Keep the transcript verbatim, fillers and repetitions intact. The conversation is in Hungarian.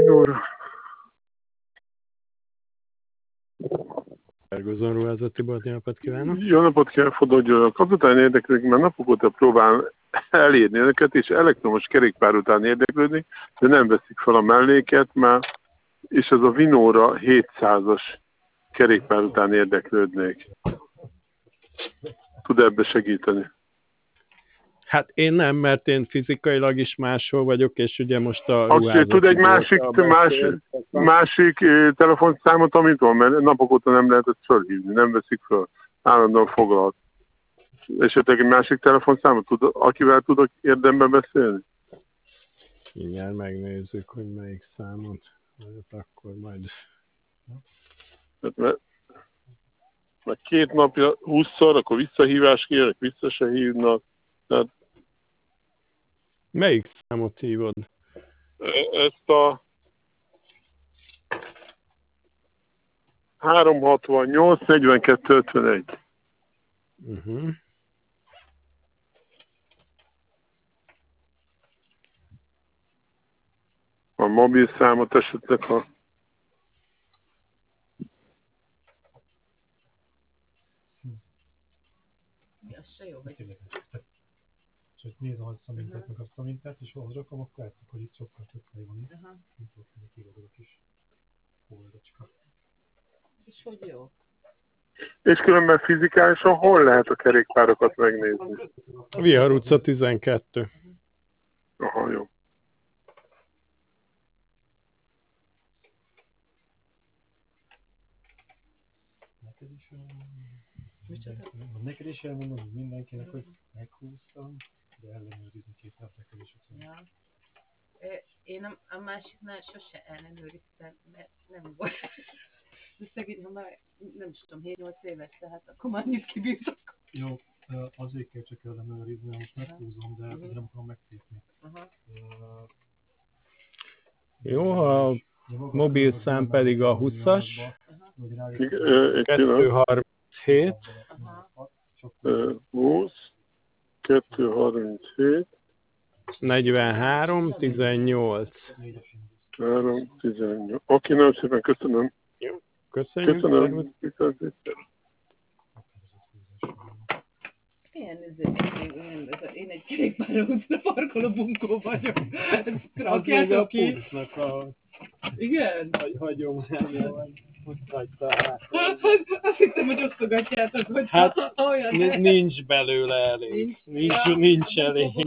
Vinóra. Ferguson ruházati bolt, jó napot kívánok! Jó napot kívánok, Fodor György. Azután érdeklődik, mert napok óta próbál elérni önöket, és elektromos kerékpár után érdeklődni, de nem veszik fel a melléket, mert és ez a Vinóra hétszázas kerékpár után érdeklődnék. Tud ebbe segíteni? Hát én nem, mert én fizikailag is máshol vagyok, és ugye most a Azt ruházati tud egy másik, más, másik telefonszámot, amit van, mert napok óta nem lehet ezt fölhívni, nem veszik föl. Állandóan foglalt. Esetleg egy másik telefonszámot, tud, akivel tudok érdemben beszélni? Igen, megnézzük, hogy melyik számot. Hát akkor majd... Mert, mert két napja húszszor, akkor visszahívás kérek, vissza se hívnak. Tehát melyik számot hívod? Ezt a háromszázhatvannyolc negyvenkettő ötvenegy. Uh-huh. A mobil számot esetleg, ha... Ez se jó, hogy... És hogy nézem azt a mintát, meg azt a mintát, és ahhoz rakom, akkor látszik, hogy itt sokkal több hely van itt. Aha. Mint ott még igazolok is. Foldacska. És hogy jó? És különben fizikálisan hol lehet a kerékpárokat megnézni? Vihar utca tizenkettő. Aha, jó. Neked is Micsoda? neked is elmondom, hogy mindenkinek, hogy meghúztam, de ellenőrizni két neked is. Ja. Én a, a másiknál sose ellenőriztem, mert nem volt. De szegény, ha már nem is tudom, hét-nyolc éves, tehát akkor már annyit kibírtak. Jó, azért kell csak ellenőrizni, most meghúzom, de uh-huh. nem akarom megtépni. Uh-huh. Jó, a mobil szám pedig a húszas, kettőszázharminchét, húsz, kettőszázharminchét, negyvenhárom, tizennyolc. három, tizennyolc. Oké, nagyon szépen köszönöm. Jó, köszönjük. Köszönöm. Ilyen, ez, én, ez, én egy kerékpárra utca parkoló bunkó vagyok. Ezt rakjátok ki. A igen? hagyománya van. Azt hittem, hogy osztogatjátok, hogy hát olyan nincs belőle elég. Nincs, nincs, ja, nincs elég.